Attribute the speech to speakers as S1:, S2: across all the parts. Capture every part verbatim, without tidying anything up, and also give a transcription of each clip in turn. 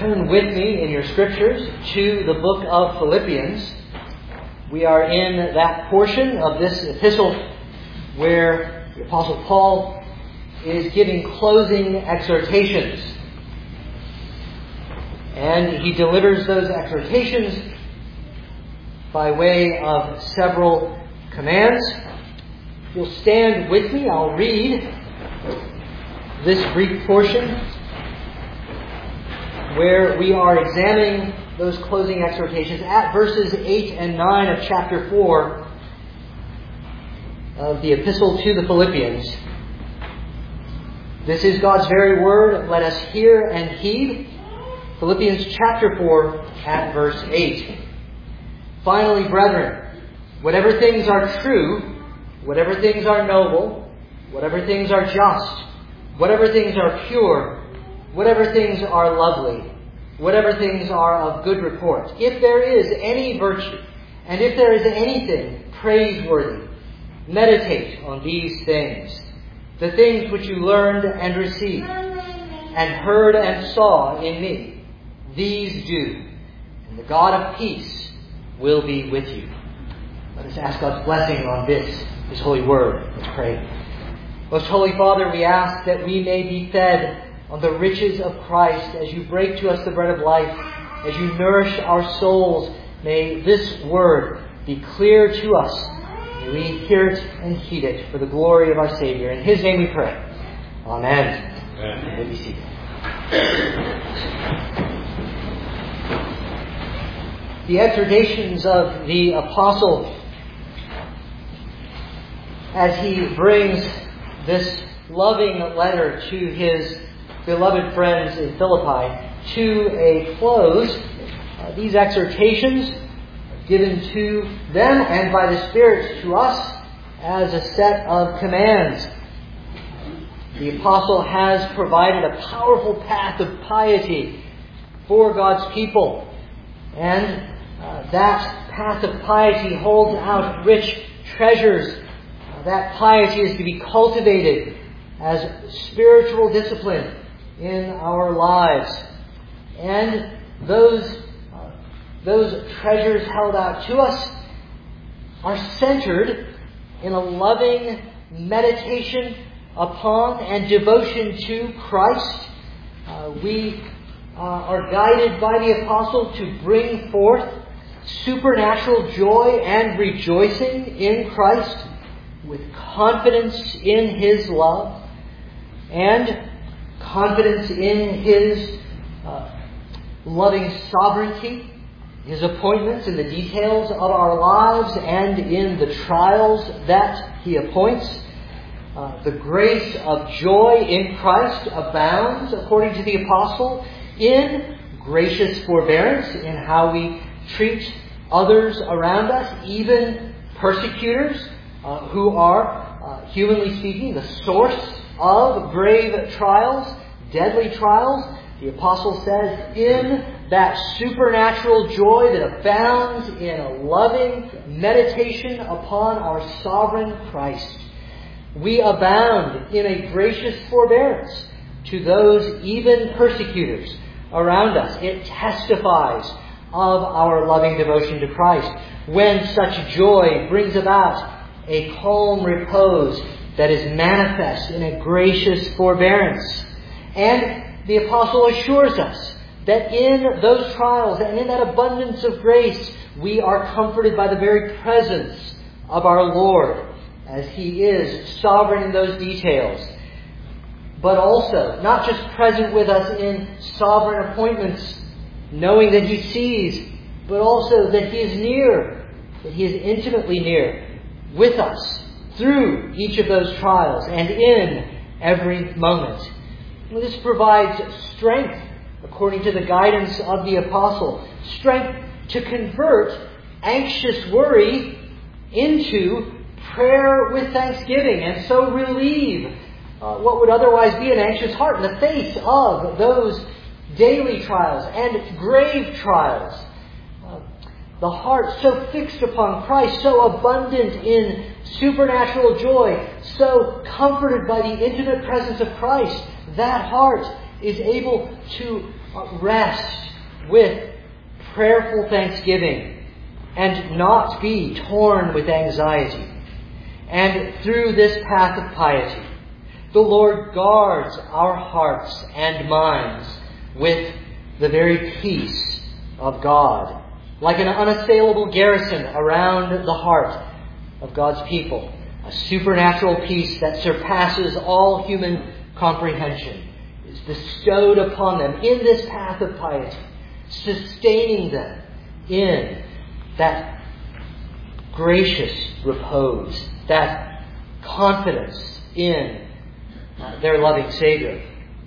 S1: turn with me in your scriptures to the book of Philippians. We are in that portion of this epistle where the Apostle Paul is giving closing exhortations. And he delivers those exhortations by way of several commands. If you'll stand with me, I'll read this brief portion where we are examining those closing exhortations at verses eight and nine of chapter four of the epistle to the Philippians. This is God's very word. Let us hear and heed. Philippians chapter four at verse eight. Finally, brethren, whatever things are true, whatever things are noble, whatever things are just, whatever things are pure, whatever things are lovely, whatever things are of good report, if there is any virtue, and if there is anything praiseworthy, meditate on these things, the things which you learned and received, and heard and saw in me. These do, and the God of peace will be with you. Let us ask God's blessing on this, His holy word. Let's pray. Most Holy Father, we ask that we may be fed on the riches of Christ as you break to us the bread of life, as you nourish our souls. May this word be clear to us. May we hear it and heed it for the glory of our Savior. In His name we pray. Amen. Amen. You may be seated. The exhortations of the apostle as he brings this loving letter to his beloved friends in Philippi to a close. Uh, these exhortations are given to them and by the Spirit to us as a set of commands. The apostle has provided a powerful path of piety for God's people. And uh, that path of piety holds out rich treasures. Uh, that piety is to be cultivated as spiritual discipline in our lives. And those, uh, those treasures held out to us are centered in a loving meditation upon and devotion to Christ. Uh, we uh, are guided by the apostle to bring forth supernatural joy and rejoicing in Christ with confidence in His love and confidence in His uh, loving sovereignty, His appointments in the details of our lives and in the trials that He appoints. Uh, the grace of joy in Christ abounds, according to the apostle, in gracious forbearance in how we treat others around us, even persecutors uh, who are, uh, humanly speaking, the source of grave trials, deadly trials. The apostle says, in that supernatural joy that abounds in a loving meditation upon our sovereign Christ, we abound in a gracious forbearance to those even persecutors around us. It testifies of our loving devotion to Christ when such joy brings about a calm repose that is manifest in a gracious forbearance. And the apostle assures us that in those trials and in that abundance of grace, we are comforted by the very presence of our Lord, as He is sovereign in those details, but also not just present with us in sovereign appointments, knowing that He sees, but also that He is near, that He is intimately near with us through each of those trials and in every moment. And this provides strength, according to the guidance of the apostle, strength to convert anxious worry into prayer with thanksgiving, and so relieve uh, what would otherwise be an anxious heart in the face of those daily trials and grave trials. Uh, the heart so fixed upon Christ, so abundant in supernatural joy, so comforted by the intimate presence of Christ, that heart is able to rest with prayerful thanksgiving and not be torn with anxiety. And through this path of piety, the Lord guards our hearts and minds with the very peace of God, like an unassailable garrison around the heart of God's people, a supernatural peace that surpasses all human comprehension is bestowed upon them in this path of piety, sustaining them in that gracious repose, that confidence in uh, their loving Savior.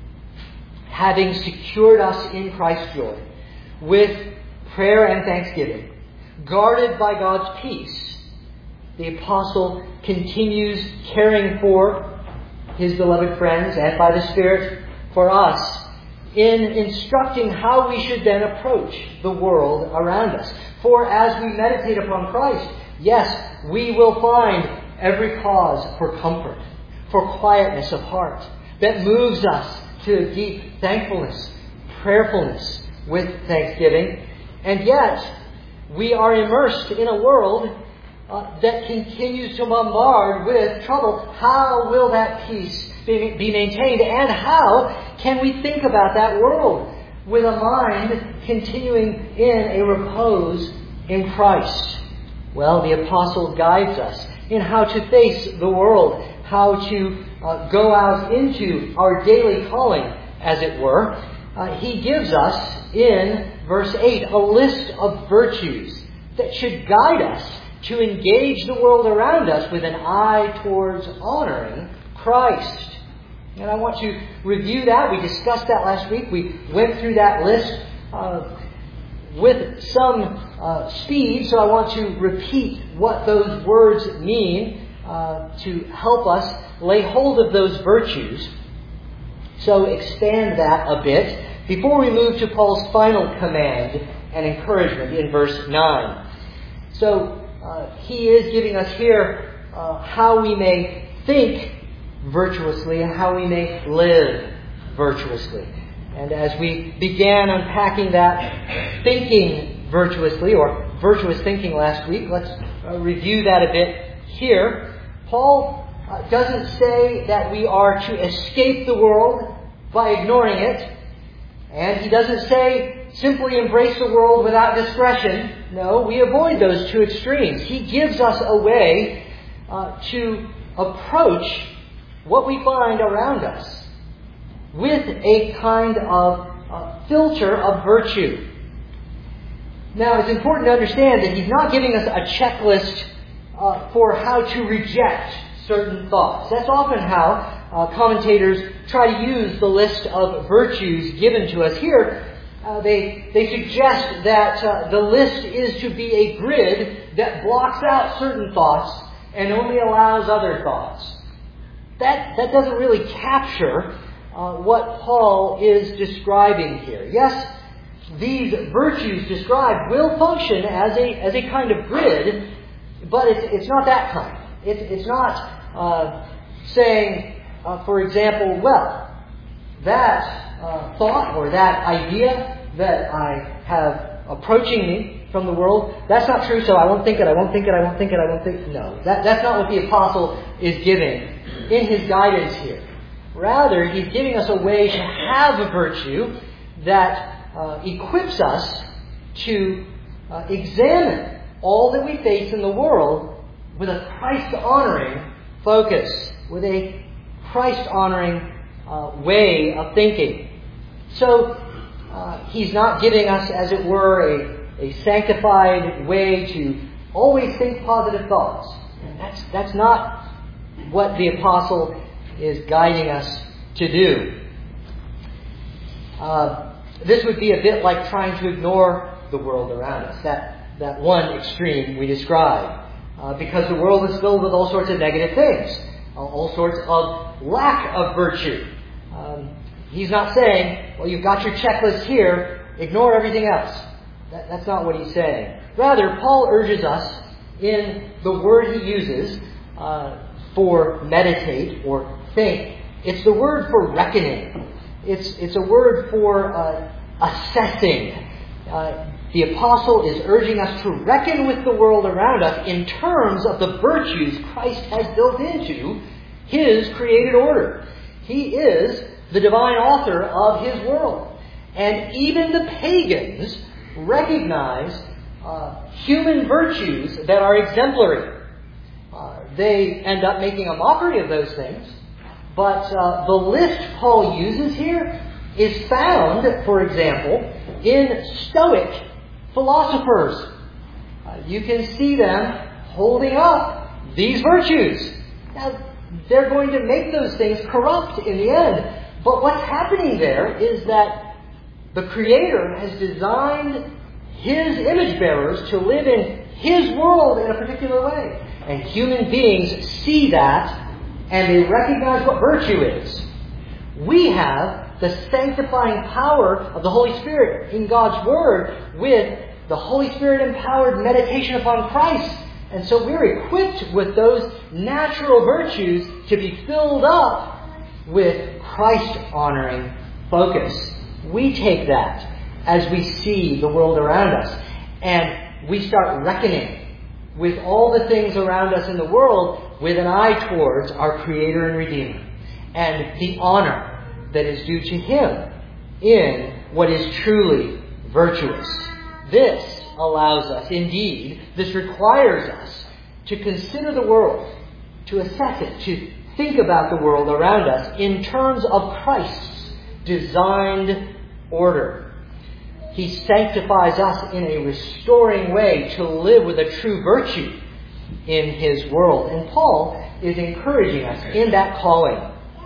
S1: Having secured us in Christ's joy with prayer and thanksgiving, guarded by God's peace, the Apostle continues caring for his beloved friends and by the Spirit for us in instructing how we should then approach the world around us. For as we meditate upon Christ, yes, we will find every cause for comfort, for quietness of heart that moves us to deep thankfulness, prayerfulness with thanksgiving. And yet, we are immersed in a world uh, that continues to bombard with trouble. How will that peace be, be maintained? And how can we think about that world with a mind continuing in a repose in Christ? Well, the Apostle guides us in how to face the world, how to uh, go out into our daily calling, as it were. Uh, he gives us in verse eight a list of virtues that should guide us to engage the world around us with an eye towards honoring Christ. And I want to review that. We discussed that last week. We went through that list uh, with some uh, speed, so I want to repeat what those words mean uh, to help us lay hold of those virtues. So expand that a bit before we move to Paul's final command and encouragement in verse nine. So uh, he is giving us here uh, how we may think virtuously and how we may live virtuously. And as we began unpacking that thinking virtuously, or virtuous thinking last week, let's uh, review that a bit here. Paul uh, doesn't say that we are to escape the world by ignoring it. And he doesn't say simply embrace the world without discretion. No, we avoid those two extremes. He gives us a way uh, to approach what we find around us with a kind of uh, filter of virtue. Now, it's important to understand that he's not giving us a checklist uh, for how to reject certain thoughts. That's often how uh, commentators try to use the list of virtues given to us here. Uh, they, they suggest that uh, the list is to be a grid that blocks out certain thoughts and only allows other thoughts. That, that doesn't really capture uh, what Paul is describing here. Yes, these virtues described will function as a, as a kind of grid, but it's, it's not that kind. It, it's not uh, saying, uh, for example, well, that uh, thought or that idea that I have approaching me from the world, that's not true, so I won't think it, I won't think it, I won't think it, I won't think it. No, that, that's not what the Apostle is giving in his guidance here. Rather, he's giving us a way to have a virtue that uh, equips us to uh, examine all that we face in the world with a Christ-honoring focus, with a Christ-honoring uh, way of thinking. So, uh, he's not giving us, as it were, a, a sanctified way to always think positive thoughts. That's, that's not what the Apostle is guiding us to do. Uh, this would be a bit like trying to ignore the world around us, that, that one extreme we described. Uh, because the world is filled with all sorts of negative things, uh, all sorts of lack of virtue. Um, he's not saying, well, you've got your checklist here, ignore everything else. That, that's not what he's saying. Rather, Paul urges us in the word he uses uh, for meditate or think. It's the word for reckoning. It's, it's a word for uh, assessing. Uh, the apostle is urging us to reckon with the world around us in terms of the virtues Christ has built into His created order. He is the divine author of His world. And even the pagans recognize uh, human virtues that are exemplary. Uh, they end up making a mockery of those things. But uh, the list Paul uses here is found, for example, in Stoic philosophers. Uh, you can see them holding up these virtues. Now, they're going to make those things corrupt in the end. But what's happening there is that the Creator has designed His image bearers to live in His world in a particular way. And human beings see that and they recognize what virtue is. We have the sanctifying power of the Holy Spirit in God's Word with the Holy Spirit empowered meditation upon Christ. And so we're equipped with those natural virtues to be filled up with Christ-honoring focus. We take that as we see the world around us, and we start reckoning with all the things around us in the world with an eye towards our Creator and Redeemer and the honor that is due to Him in what is truly virtuous. This allows us, indeed, this requires us to consider the world, to assess it, to think about the world around us in terms of Christ's designed order. He sanctifies us in a restoring way to live with a true virtue in His world. And Paul is encouraging us in that calling.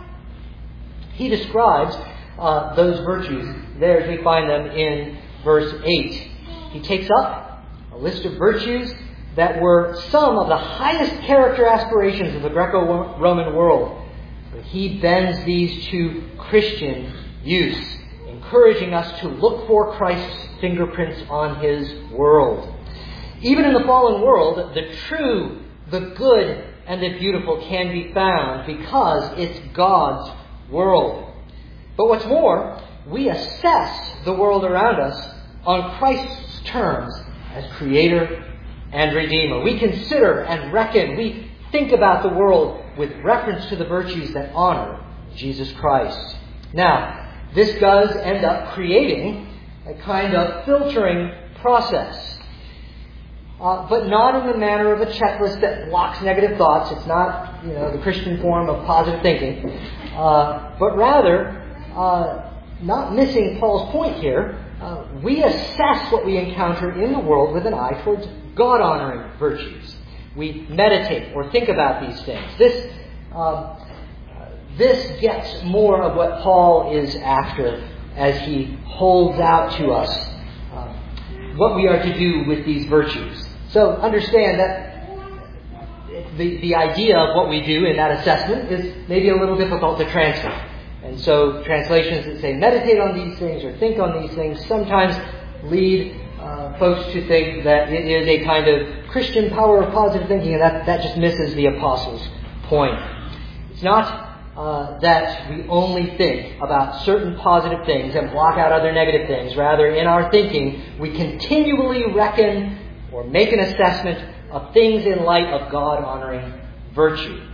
S1: He describes uh, those virtues there as we find them in verse eight. He takes up a list of virtues that were some of the highest character aspirations of the Greco-Roman world. He bends these to Christian use, encouraging us to look for Christ's fingerprints on His world. Even in the fallen world, the true, the good, and the beautiful can be found because it's God's world. But what's more, we assess the world around us on Christ's terms as Creator and Redeemer. We consider and reckon, we think about the world with reference to the virtues that honor Jesus Christ. Now, this does end up creating a kind of filtering process. Uh, but not in the manner of a checklist that blocks negative thoughts. It's not, you know, the Christian form of positive thinking. Uh, but rather, uh, not missing Paul's point here, uh, we assess what we encounter in the world with an eye towards God-honoring virtues. We meditate or think about these things. This, uh, this gets more of what Paul is after as he holds out to us uh, what we are to do with these virtues. So understand that the, the idea of what we do in that assessment is maybe a little difficult to translate. And so translations that say meditate on these things or think on these things sometimes lead uh, folks to think that it is a kind of Christian power of positive thinking, and that, that just misses the apostles' point. It's not uh, that we only think about certain positive things and block out other negative things. Rather, in our thinking, we continually reckon or make an assessment of things in light of God-honoring virtue.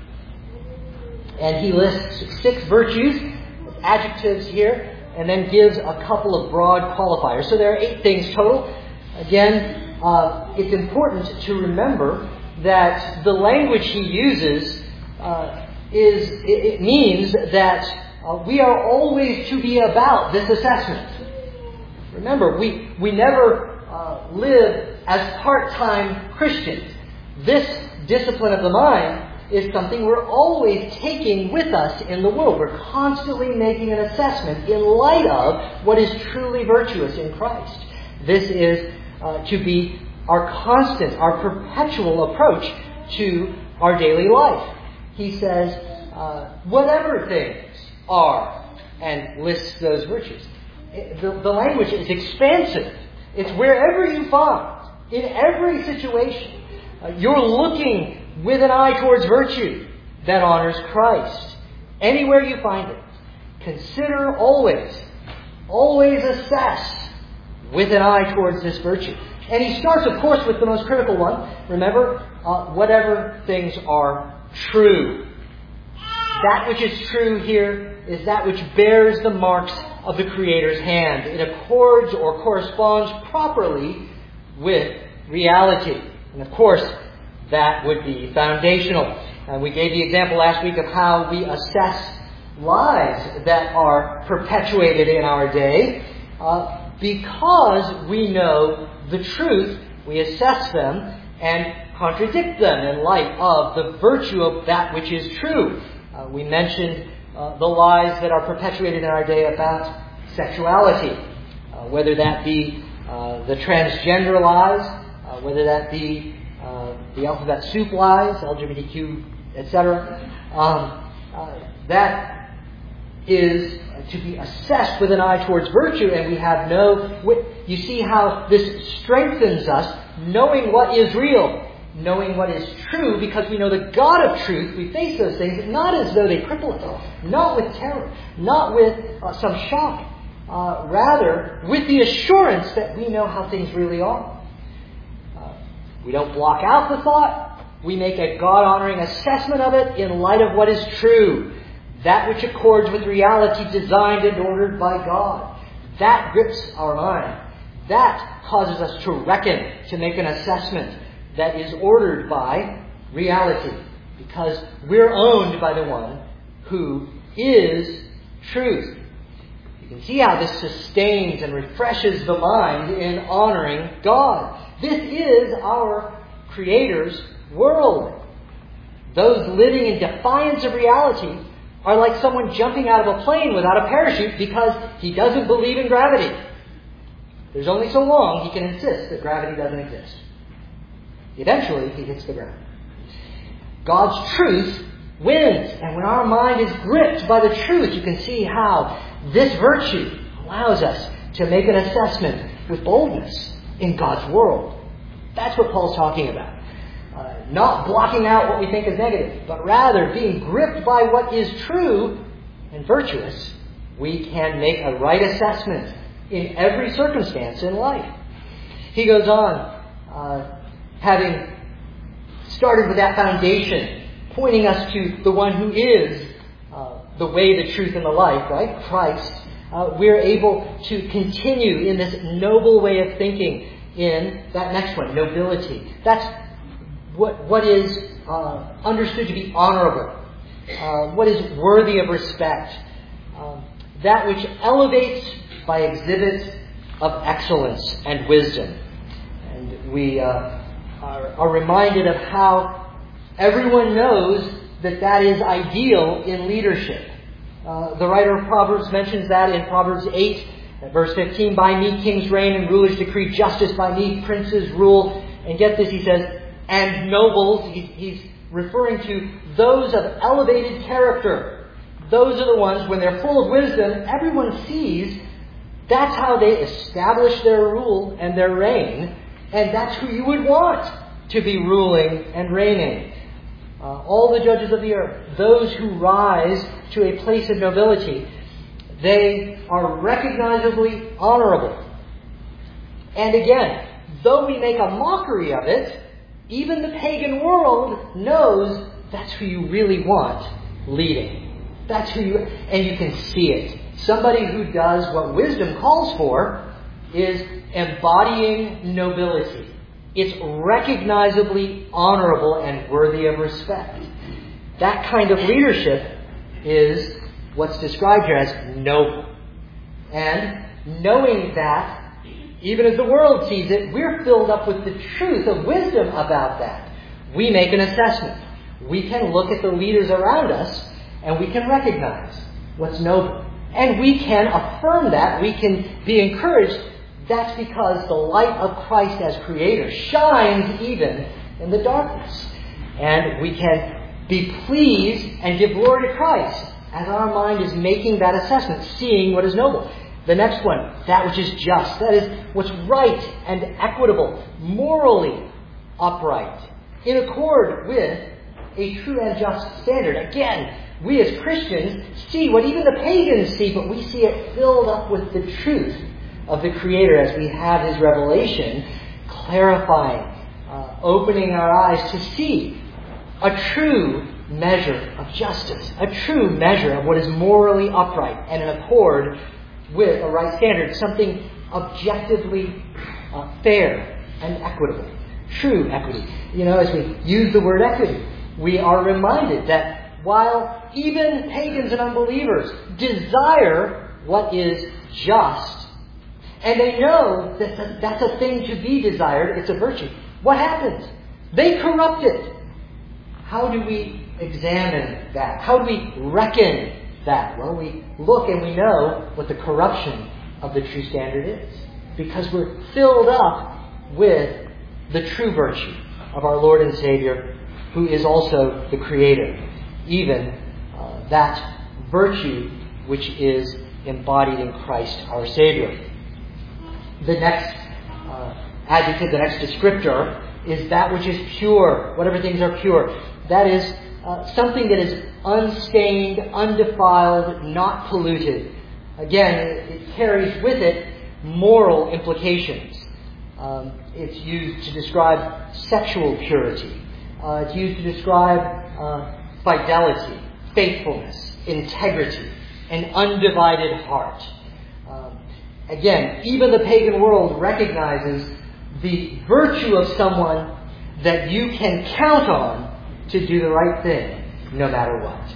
S1: And he lists six virtues, adjectives here, and then gives a couple of broad qualifiers. So there are eight things total. Again, uh, it's important to remember that the language he uses uh, is it, it means that uh, we are always to be about this assessment. Remember, we we never uh, live as part-time Christians. This discipline of the mind is something we're always taking with us in the world. We're constantly making an assessment in light of what is truly virtuous in Christ. This is uh, to be our constant, our perpetual approach to our daily life. He says, uh, whatever things are, and lists those virtues. The, the language is expansive. It's wherever you find, in every situation, uh, you're looking with an eye towards virtue that honors Christ. Anywhere you find it, consider always always assess with an eye towards this virtue. And he starts, of course, with the most critical one. Remember, uh, whatever things are true. That which is true here is that which bears the marks of the Creator's hand. It accords or corresponds properly with reality. And of course, that would be foundational. And we gave the example last week of how we assess lies that are perpetuated in our day. Uh, because we know the truth, we assess them and contradict them in light of the virtue of that which is true. Uh, we mentioned uh, the lies that are perpetuated in our day about sexuality, uh, whether that be uh, the transgender lies, uh, whether that be uh, the alphabet soup lies, L G B T Q, et cetera. Um, uh, that is to be assessed with an eye towards virtue, and we have no... You see how this strengthens us, knowing what is real, knowing what is true, because we know the God of truth. We face those things not as though they cripple us, not with terror, not with uh, some shock, uh, rather with the assurance that we know how things really are. Uh, we don't block out the thought. We make a God-honoring assessment of it in light of what is true. That which accords with reality designed and ordered by God. That grips our mind. That causes us to reckon, to make an assessment that is ordered by reality. Because we're owned by the one who is truth. You can see how this sustains and refreshes the mind in honoring God. This is our Creator's world. Those living in defiance of reality are like someone jumping out of a plane without a parachute because he doesn't believe in gravity. There's only so long he can insist that gravity doesn't exist. Eventually, he hits the ground. God's truth wins. And when our mind is gripped by the truth, you can see how this virtue allows us to make an assessment with boldness in God's world. That's what Paul's talking about. Uh, not blocking out what we think is negative, but rather being gripped by what is true and virtuous, we can make a right assessment in every circumstance in life. He goes on, uh, having started with that foundation, pointing us to the one who is uh, the way, the truth, and the life, right? Christ. Uh, we're able to continue in this noble way of thinking in that next one, nobility. That's What, what is uh, understood to be honorable, uh, what is worthy of respect, um, that which elevates by exhibit of excellence and wisdom. And we uh, are, are reminded of how everyone knows that that is ideal in leadership. Uh, the writer of Proverbs mentions that in Proverbs eight, at verse fifteen, "By me kings reign and rulers decree justice, by me princes rule." And get this, he says, and nobles, he's referring to those of elevated character. Those are the ones, when they're full of wisdom, everyone sees that's how they establish their rule and their reign. And that's who you would want to be ruling and reigning. Uh, all the judges of the earth, those who rise to a place of nobility, they are recognizably honorable. And again, though we make a mockery of it, even the pagan world knows that's who you really want leading. That's who you, and you can see it. Somebody who does what wisdom calls for is embodying nobility. It's recognizably honorable and worthy of respect. That kind of leadership is what's described here as noble. And knowing that, even as the world sees it, we're filled up with the truth of wisdom about that. We make an assessment. We can look at the leaders around us and we can recognize what's noble. And we can affirm that. We can be encouraged. That's because the light of Christ as Creator shines even in the darkness. And we can be pleased and give glory to Christ as our mind is making that assessment, seeing what is noble. The next one, that which is just. That is what's right and equitable, morally upright, in accord with a true and just standard. Again, We as Christians see what even the pagans see, but we see it filled up with the truth of the Creator as we have His revelation, clarifying, uh, opening our eyes to see a true measure of justice, a true measure of what is morally upright and in accord with a right standard, something objectively uh, fair and equitable, true equity. You know, as we use the word equity, we are reminded that while even pagans and unbelievers desire what is just, and they know that that's a thing to be desired, it's a virtue, what happens? They corrupt it. How do we examine that? How do we reckon that? Well, we look and we know what the corruption of the true standard is, because we're filled up with the true virtue of our Lord and Savior, who is also the Creator, even uh, that virtue which is embodied in Christ our Savior. The next uh, adjective, the next descriptor, is that which is pure, whatever things are pure. That is uh, something that is unstained, undefiled, not polluted. Again, it, it carries with it moral implications. Um, it's used to describe sexual purity. Uh, it's used to describe uh, fidelity, faithfulness, integrity, an undivided heart. Um, again, even the pagan world recognizes the virtue of someone that you can count on to do the right thing, no matter what.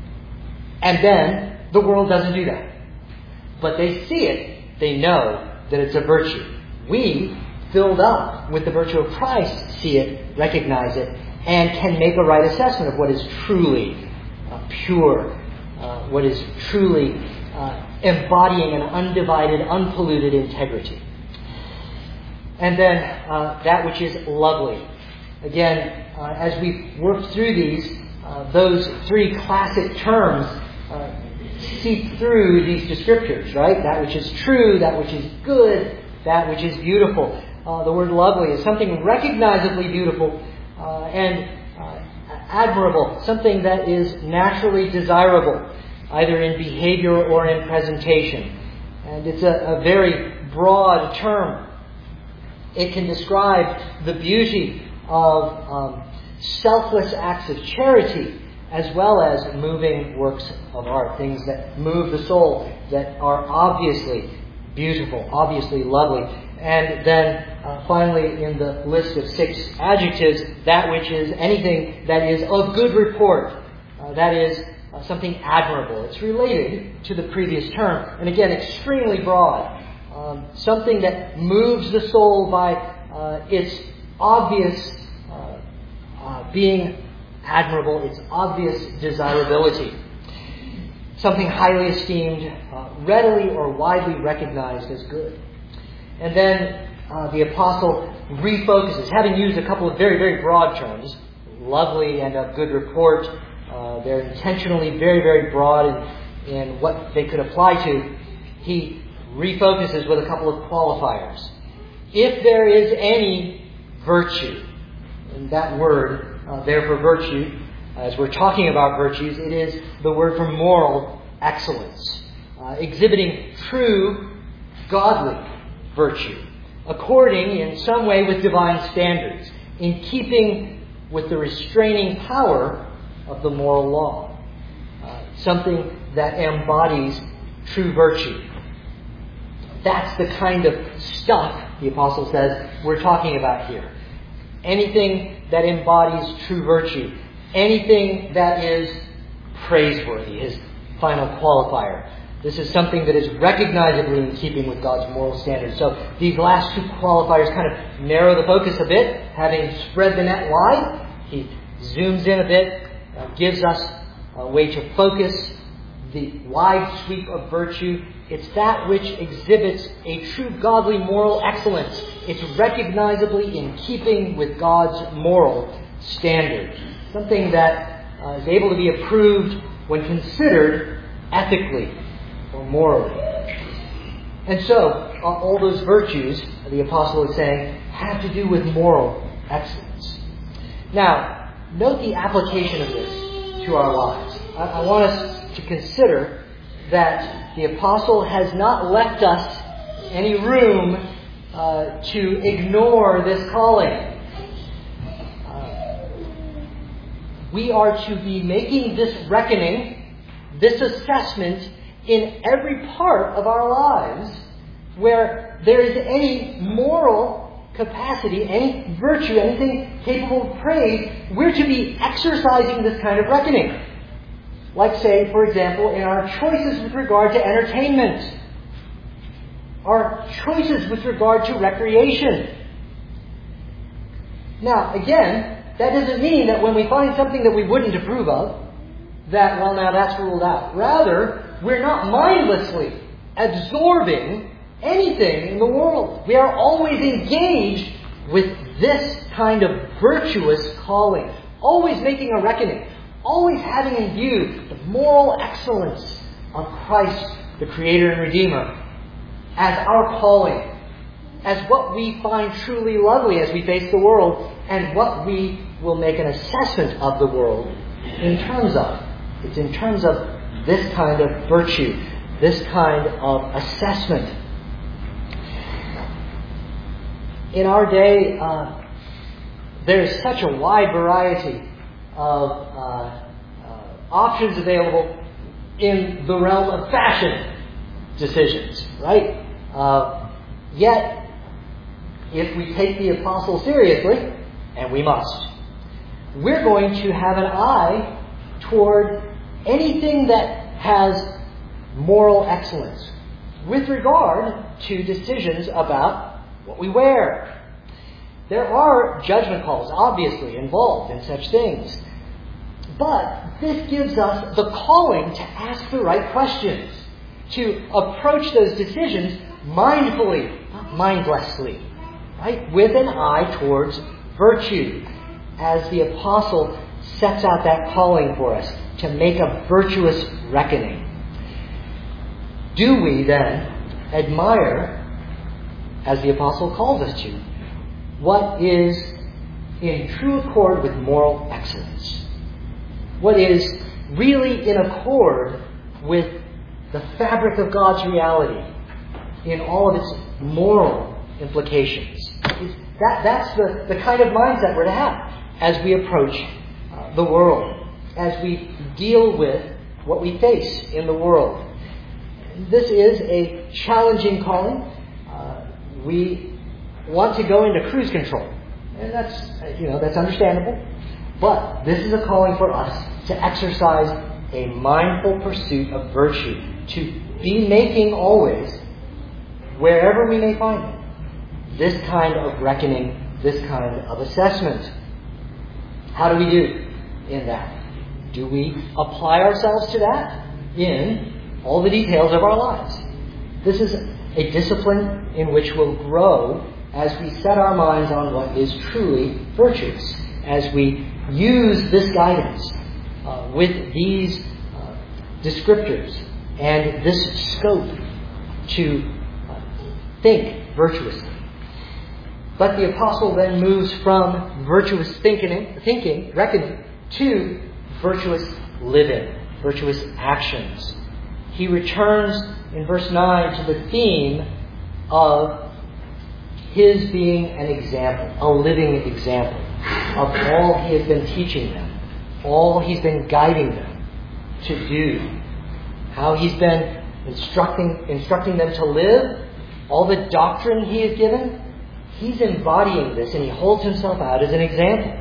S1: And then the world doesn't do that. But they see it, they know that it's a virtue. We, filled up with the virtue of Christ, see it, recognize it, and can make a right assessment of what is truly uh, pure, uh, what is truly uh, embodying an undivided, unpolluted integrity. And then uh, that which is lovely. Again, uh, as we work through these, uh, those three classic terms uh, seep through these descriptors, right? That which is true, that which is good, that which is beautiful. Uh, the word lovely is something recognizably beautiful uh, and uh, admirable, something that is naturally desirable, either in behavior or in presentation. And it's a, a very broad term. It can describe the beauty of um, selfless acts of charity, as well as moving works of art, things that move the soul, that are obviously beautiful, obviously lovely. And then uh, finally, in the list of six adjectives, that which is anything that is of good report, uh, that is uh, something admirable. It's related to the previous term, and again, extremely broad. Um, something that moves the soul by uh, its obvious uh, uh, being admirable, its obvious desirability. Something highly esteemed, uh, readily or widely recognized as good. And then uh, the apostle refocuses, having used a couple of very, very broad terms, lovely and of good report. Uh, they're intentionally very, very broad in, in what they could apply to. He refocuses with a couple of qualifiers. If there is any virtue, and that word uh, there for virtue, as we're talking about virtues, it is the word for moral excellence, uh, exhibiting true, godly virtue, according in some way with divine standards, in keeping with the restraining power of the moral law. Uh, something that embodies true virtue. That's the kind of stuff, the apostle says, we're talking about here. Anything that embodies true virtue. Anything that is praiseworthy, his final qualifier. This is something that is recognizably in keeping with God's moral standards. So these last two qualifiers kind of narrow the focus a bit. Having spread the net wide, he zooms in a bit, uh, gives us a way to focus the wide sweep of virtue. It's that which exhibits a true godly moral excellence. It's recognizably in keeping with God's moral standards. Something that uh, is able to be approved when considered ethically or morally. And so, uh, all those virtues, the apostle is saying, have to do with moral excellence. Now, note the application of this to our lives. I, I want us to consider that the apostle has not left us any room uh, to ignore this calling. Uh, we are to be making this reckoning, this assessment in every part of our lives where there is any moral capacity, any virtue, anything capable of praise. We're to be exercising this kind of reckoning. Like, say, for example, in our choices with regard to entertainment, our choices with regard to recreation. Now, again, that doesn't mean that when we find something that we wouldn't approve of, that, well, now that's ruled out. Rather, we're not mindlessly absorbing anything in the world. We are always engaged with this kind of virtuous calling, always making a reckoning, always having in view the moral excellence of Christ, the Creator and Redeemer, as our calling, as what we find truly lovely as we face the world, and what we will make an assessment of the world in terms of. It's in terms of this kind of virtue, this kind of assessment. In our day, uh, there's such a wide variety of uh, uh, options available in the realm of fashion decisions, right? Uh, yet, if we take the apostle seriously, and we must, we're going to have an eye toward anything that has moral excellence with regard to decisions about what we wear. There are judgment calls, obviously, involved in such things. But this gives us the calling to ask the right questions, to approach those decisions mindfully, not mindlessly, right? With an eye towards virtue, as the apostle sets out that calling for us to make a virtuous reckoning. Do we then admire, as the apostle calls us to, what is in true accord with moral excellence? What is really in accord with the fabric of God's reality in all of its moral implications? That, that's the, the kind of mindset we're to have as we approach uh, the world, as we deal with what we face in the world. This is a challenging calling. Uh, we want to go into cruise control, and that's, you know, that's understandable. But this is a calling for us to exercise a mindful pursuit of virtue, to be making always, wherever we may find it, this kind of reckoning, this kind of assessment. How do we do in that? Do we apply ourselves to that in all the details of our lives? This is a discipline in which we'll grow as we set our minds on what is truly virtuous, as we use this guidance uh, with these uh, descriptors and this scope to uh, think virtuously. But the apostle then moves from virtuous thinking, thinking, reckoning, to virtuous living, virtuous actions. He returns in verse nine to the theme of his being an example, a living example of all he has been teaching them, all he's been guiding them to do, how he's been instructing, instructing them to live, all the doctrine he has given. He's embodying this, and he holds himself out as an example.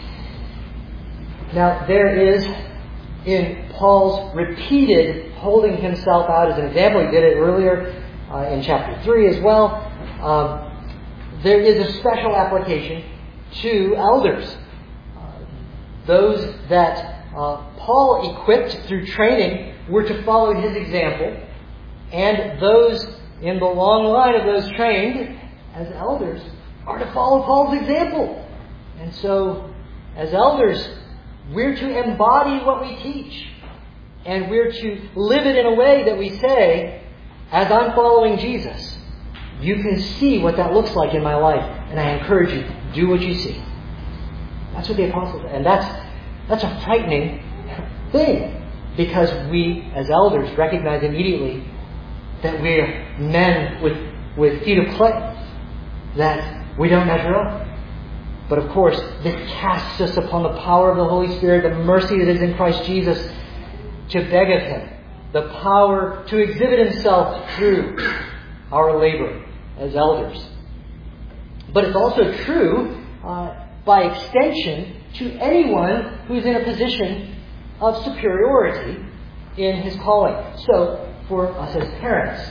S1: Now, there is, in Paul's repeated holding himself out as an example, he did it earlier uh, in chapter three as well, um, there is a special application to elders. Uh, those that uh, Paul equipped through training were to follow his example, and those in the long line of those trained as elders are to follow Paul's example. And so, as elders, we're to embody what we teach. And we're to live it in a way that we say, as I'm following Jesus, you can see what that looks like in my life. And I encourage you, do what you see. That's what the apostles, and that's that's a frightening thing. because we, as elders, recognize immediately that we're men with, with feet of clay, that we don't measure up. But of course, this casts us upon the power of the Holy Spirit, the mercy that is in Christ Jesus, to beg of Him the power to exhibit Himself through our labor as elders. But it's also true, uh, by extension, to anyone who is in a position of superiority in his calling. So, for us as parents,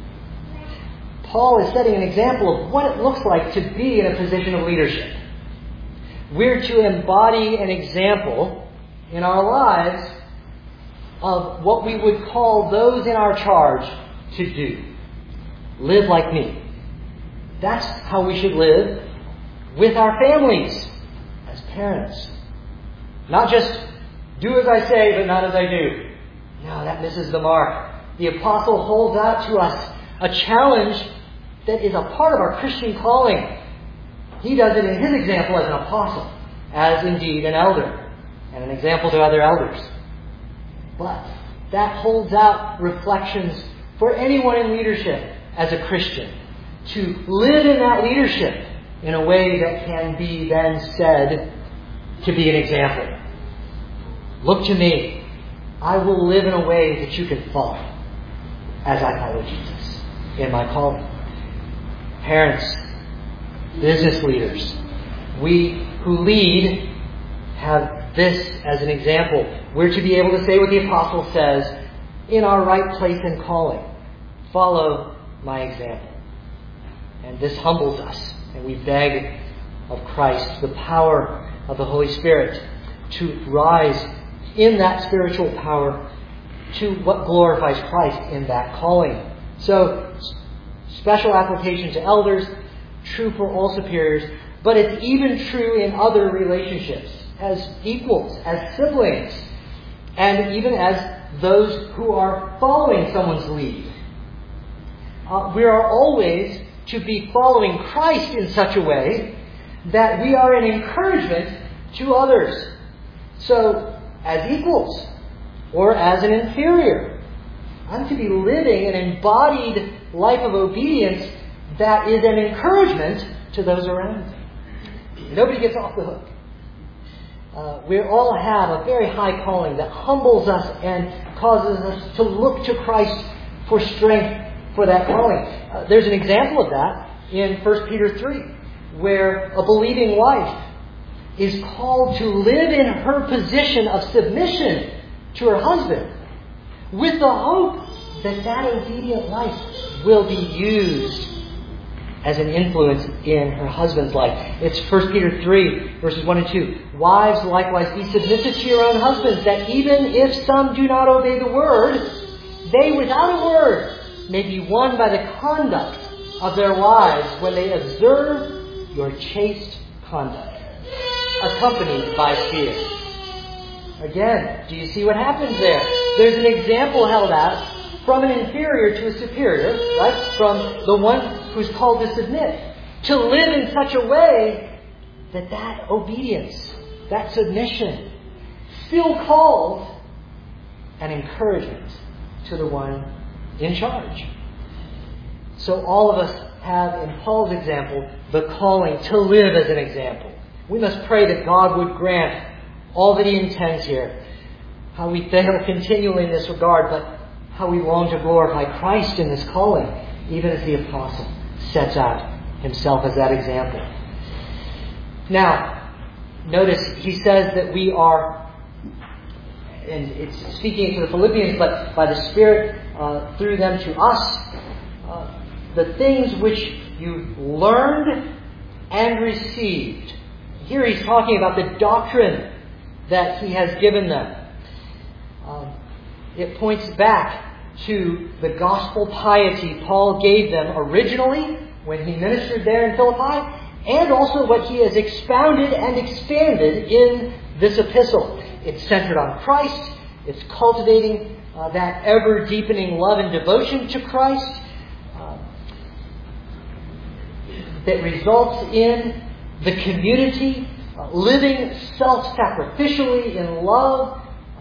S1: Paul is setting an example of what it looks like to be in a position of leadership. We're to embody an example in our lives of what we would call those in our charge to do. Live like me. That's how we should live with our families as parents. Not just do as I say, but not as I do. No, that misses the mark. The apostle holds out to us a challenge that is a part of our Christian calling. He does it in his example as an apostle, as indeed an elder, and an example to other elders. But that holds out reflections for anyone in leadership as a Christian, to live in that leadership in a way that can be then said to be an example. Look to me. I will live in a way that you can follow as I follow Jesus in my calling. Parents, business leaders, we who lead have this as an example. We're to be able to say what the apostle says in our right place and calling. Follow my example. And this humbles us. And we beg of Christ the power of the Holy Spirit to rise in that spiritual power to what glorifies Christ in that calling. So, special application to elders, true for all superiors, but it's even true in other relationships, as equals, as siblings, and even as those who are following someone's lead. Uh, we are always to be following Christ in such a way that we are an encouragement to others. So, as equals, or as an inferior, I'm to be living an embodied life of obedience that is an encouragement to those around me. Nobody gets off the hook. Uh, we all have a very high calling that humbles us and causes us to look to Christ for strength for that calling. Uh, there's an example of that in First Peter three, where a believing wife is called to live in her position of submission to her husband with the hope that that obedient life will be used as an influence in her husband's life. It's First Peter three, verses one and two. Wives, likewise, be submissive to your own husbands, that even if some do not obey the word, they without a word may be won by the conduct of their wives when they observe your chaste conduct, accompanied by fear. Again, do you see what happens there? There's an example held out from an inferior to a superior, right? From the one who's called to submit, to live in such a way that that obedience, that submission, still calls an encouragement to the one in charge. So all of us have, in Paul's example, the calling to live as an example. We must pray that God would grant all that He intends here. How we fail continually in this regard, but how we long to glorify Christ in this calling, even as the apostle sets out himself as that example. Now, notice he says that we are, and it's speaking to the Philippians, but by the Spirit uh, through them to us, uh, the things which you learned and received. Here he's talking about the doctrine that he has given them. Um, it points back to the gospel piety Paul gave them originally when he ministered there in Philippi, and also what he has expounded and expanded in this epistle. It's centered on Christ. It's cultivating uh, that ever-deepening love and devotion to Christ uh, that results in the community uh, living self-sacrificially in love, uh,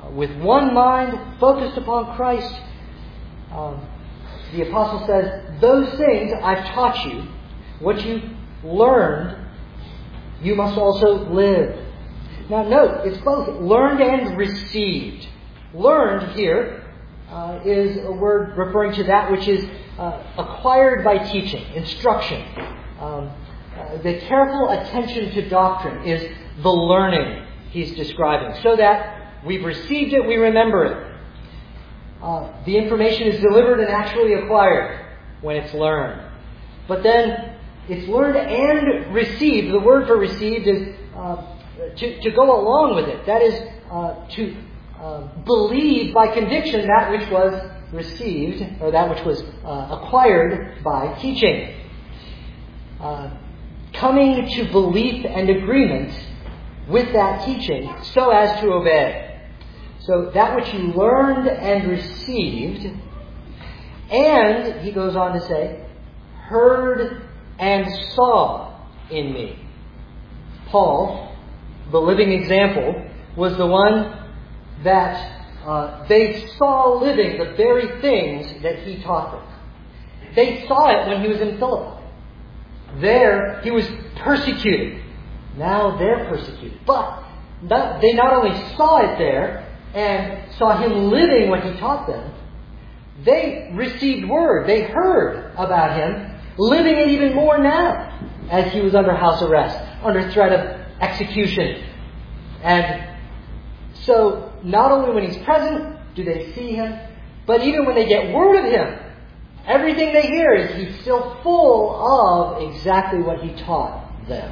S1: uh, with one mind, focused upon Christ. Um, the apostle says, those things I've taught you, what you learned, you must also live. Now note, it's both learned and received. Learned here uh, is a word referring to that which is uh, acquired by teaching, instruction. Um, uh, the careful attention to doctrine is the learning he's describing, so that we've received it, we remember it. Uh, the information is delivered and actually acquired when it's learned. But then it's learned and received. The word for received is uh, to, to go along with it. That is uh, to uh, believe by conviction that which was received, or that which was uh, acquired by teaching. Uh, coming to belief and agreement with that teaching so as to obey. So that which you learned and received, and, he goes on to say, heard and saw in me. Paul, the living example, was the one that uh, they saw living the very things that he taught them. They saw it when he was in Philippi. There, he was persecuted. Now they're persecuted. But not, they not only saw it there and saw him living what he taught them, they received word. They heard about him living it even more now as he was under house arrest, under threat of execution. And so not only when he's present do they see him, but even when they get word of him, everything they hear is he's still full of exactly what he taught them.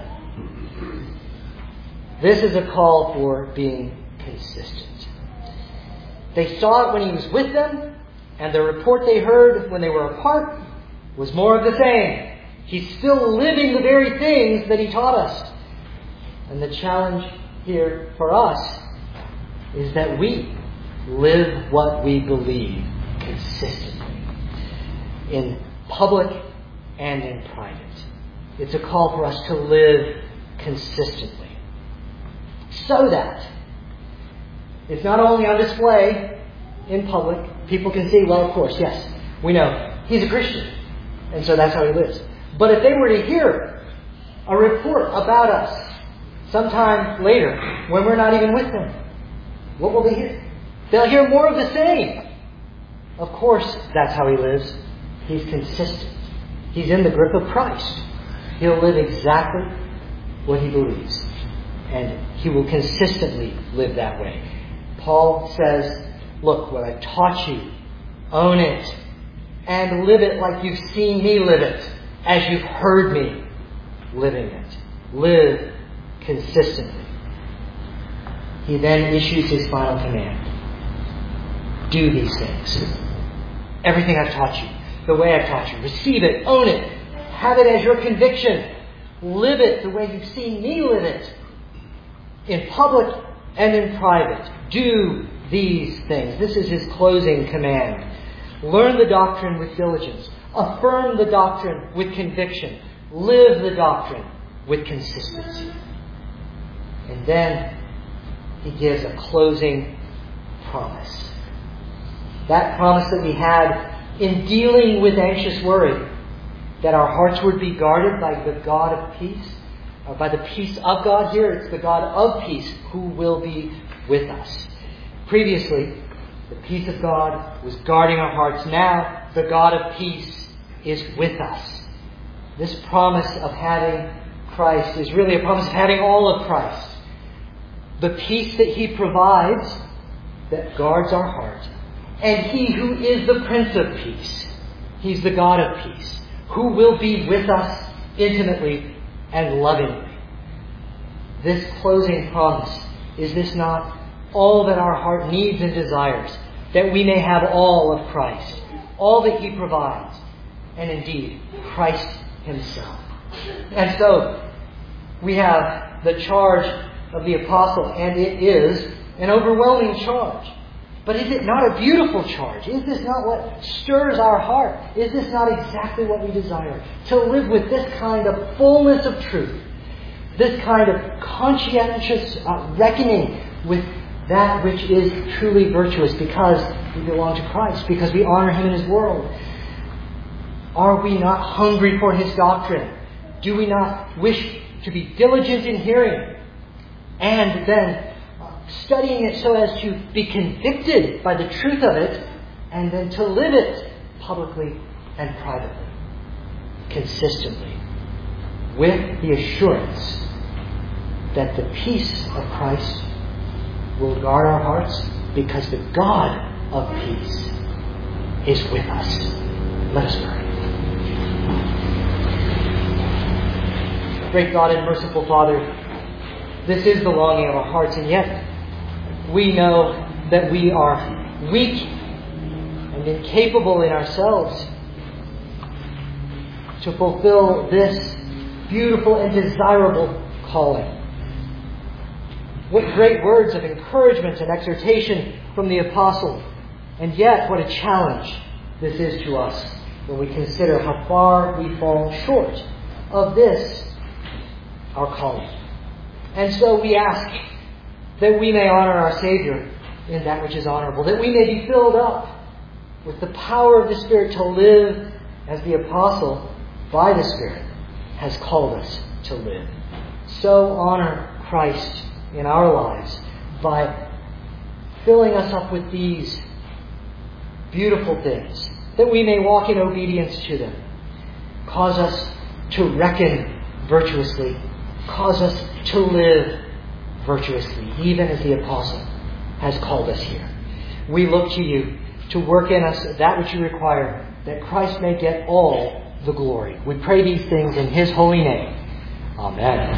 S1: This is a call for being consistent. They saw it when he was with them, and the report they heard when they were apart was more of the same. He's still living the very things that he taught us. And the challenge here for us is that we live what we believe consistently, in public and in private. It's a call for us to live consistently, so that it's not only on display in public. People can see, well, of course, yes, we know he's a Christian, and so that's how he lives. But if they were to hear a report about us sometime later, when we're not even with them, what will they hear? They'll hear more of the same. Of course, that's how he lives. He's consistent. He's in the grip of Christ. He'll live exactly what he believes. And he will consistently live that way. Paul says, look, what I've taught you, own it, and live it like you've seen me live it, as you've heard me living it. Live consistently. He then issues his final command. Do these things. Everything I've taught you, the way I've taught you. Receive it, own it, have it as your conviction. Live it the way you've seen me live it. In public and in private. Do these things. This is his closing command. Learn the doctrine with diligence. Affirm the doctrine with conviction. Live the doctrine with consistency. And then he gives a closing promise. That promise that we had in dealing with anxious worry, that our hearts would be guarded by the God of peace, or by the peace of God. Here it's the God of peace who will be with us. Previously, the peace of God was guarding our hearts. Now, the God of peace is with us. This promise of having Christ is really a promise of having all of Christ. The peace that he provides that guards our heart. And he who is the Prince of Peace, he's the God of peace, who will be with us intimately and lovingly. This closing promise, is this not all that our heart needs and desires, that we may have all of Christ, all that he provides, and indeed Christ himself? And so we have the charge of the apostle, and it is an overwhelming charge. But is it not a beautiful charge? Is this not what stirs our heart? Is this not exactly what we desire? To live with this kind of fullness of truth, this kind of conscientious uh, reckoning with that which is truly virtuous because we belong to Christ, because we honor Him in His world? Are we not hungry for His doctrine? Do we not wish to be diligent in hearing and then studying it so as to be convicted by the truth of it and then to live it publicly and privately, consistently, with the assurance that the peace of Christ will guard our hearts because the God of peace is with us. Let us pray. Great God and merciful Father, this is the longing of our hearts, and yet we know that we are weak and incapable in ourselves to fulfill this beautiful and desirable calling. What great words of encouragement and exhortation from the Apostle. And yet, what a challenge this is to us when we consider how far we fall short of this, our calling. And so we ask that we may honor our Savior in that which is honorable, that we may be filled up with the power of the Spirit to live as the Apostle, by the Spirit, has called us to live. So honor Christ in our lives by filling us up with these beautiful things, that we may walk in obedience to them. Cause us to reckon virtuously. Cause us to live virtuously, even as the Apostle has called us here. We look to you to work in us that which you require, that Christ may get all the glory. We pray these things in His holy name. Amen.